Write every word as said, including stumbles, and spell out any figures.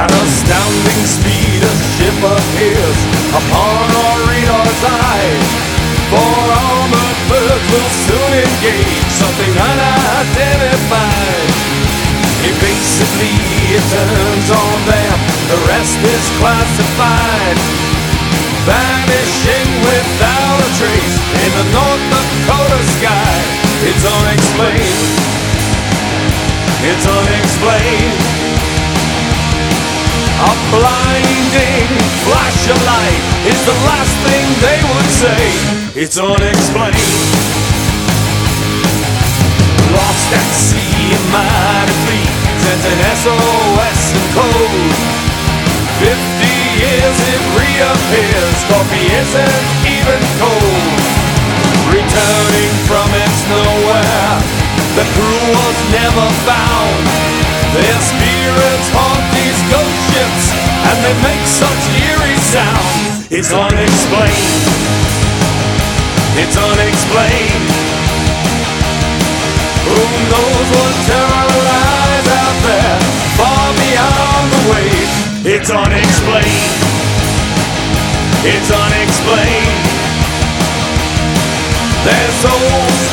At astounding speed a ship appears upon our radar's eye. Four armored birds will soon engage something unidentified. Evasively it turns on them, the rest is classified. Vanishing without a trace in the North Dakota sky. It's unexplained. It's unexplained. A blinding flash of light is the last thing they would say. It's unexplained. Lost at sea in mighty fleet, sent an S O S in code. Fifty years it reappears, coffee isn't even cold. Returning from its nowhere, the crew was never found. Their spirits haunt these ghost ships, and they make such eerie sound. It's unexplained. It's unexplained. Who knows what terror lies out there, far beyond the waves. It's unexplained. It's unexplained. There's souls